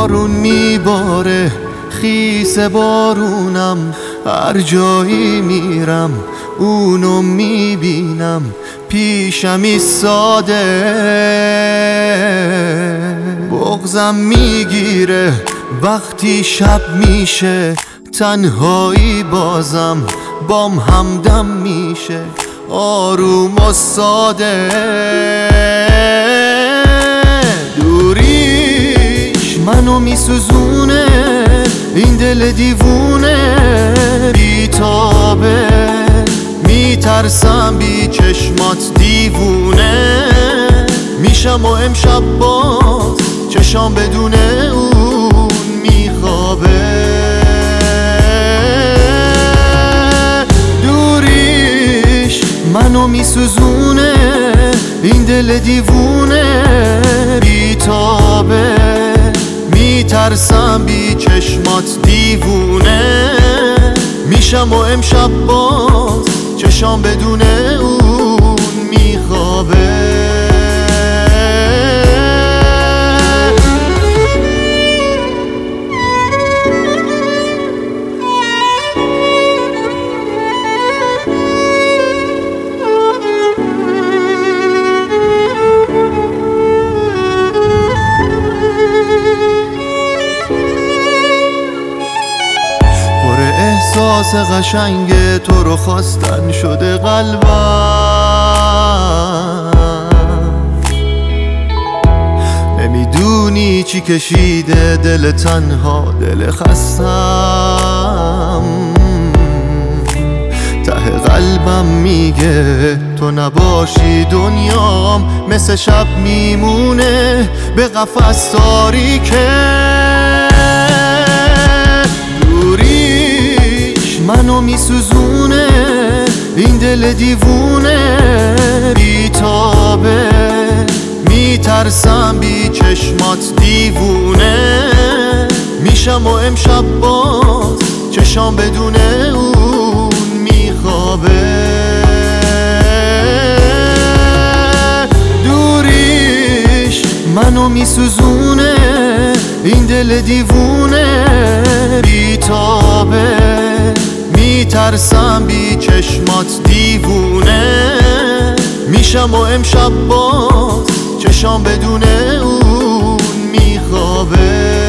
بارون میباره خیس بارونم، هر جایی میرم اونو میبینم پیشم ایستاده. بغضم میگیره وقتی شب میشه، تنهایی بازم بام همدم میشه، آروم و ساده. دوریش منو میسوزونه، این دل دیوونه بیتابه، میترسم بی چشمات دیوونه میشم و امشب باز چشام بدون اون میخوابه. دوریش منو میسوزونه، این دل دیوونه بیتابه، میترسم بی چشمات دیوونه میشم و امشب باز چشام بدون اون میخوابه. احساس قشنگ تو رو خواستن شده قلبم، نمیدونی چی کشیده دل تنها دل خستم. ته قلبم میگه تو نباشی دنیام مثل شب میمونه به قفس تاریکه. منو میسوزونه، این دل دیوونه بیتابه، میترسم بی چشمات دیوونه میشم و امشب باز چشام بدون اون میخوابه. دوریش منو میسوزونه، این دل دیوونه بیتابه، میترسم بی چشمات دیوونه میشم و امشب باز چشام بدون اون میخوابه.